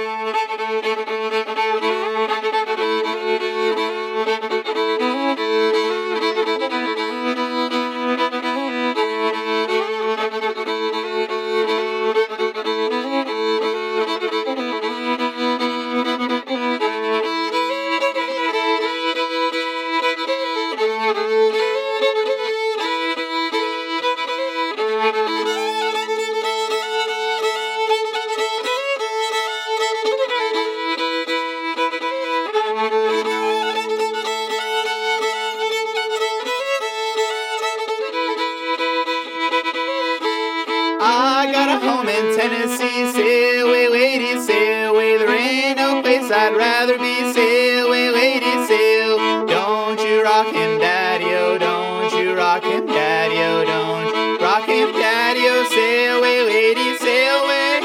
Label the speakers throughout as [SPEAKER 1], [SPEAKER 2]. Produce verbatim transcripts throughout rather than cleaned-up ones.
[SPEAKER 1] I got a home in Tennessee, sail away, lady, sail away. There ain't no place I'd rather be, sail away, lady, sail. Don't you rock him, daddy-o, don't you rock him, daddy-o, don't rock him, daddy-o, sail away, lady, sail away.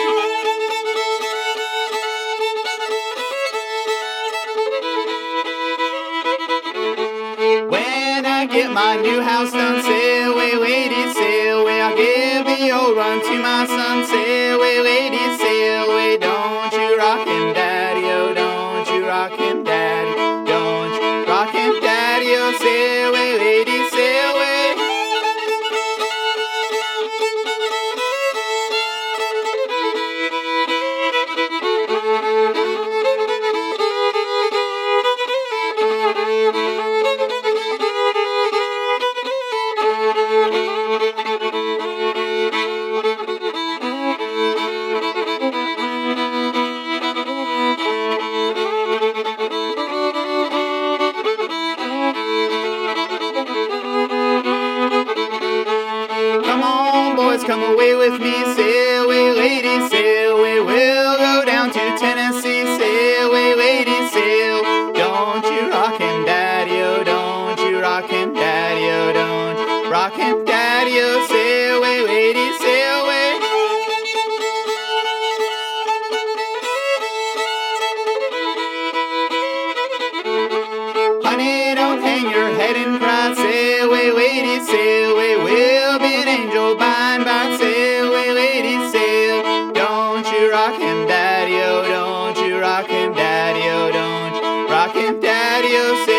[SPEAKER 1] When I get my new house done, sail away, lady, sail away. I'll give the old run to my son, sail away, lady, sail away. Don't you rock him, daddy-o, don't you rock him, daddy, don't you rock him, daddy-o, sail away, lady, sail away. Come on, boys, come away with me, sail away, lady, sail away. We'll go down to Tennessee, sail away, lady, sail. Don't you rock him, daddy-o, don't you rock him, daddy-o, don't rock him, daddy-o, sail away, lady, sail away. Honey, don't hang your head and cry, sail away, lady, sail away. We'll be an angel by and by, sail away, lady, sail. Don't you rock him, daddy-o, don't you rock him, daddy-o, don't rock him, daddy-o, sail.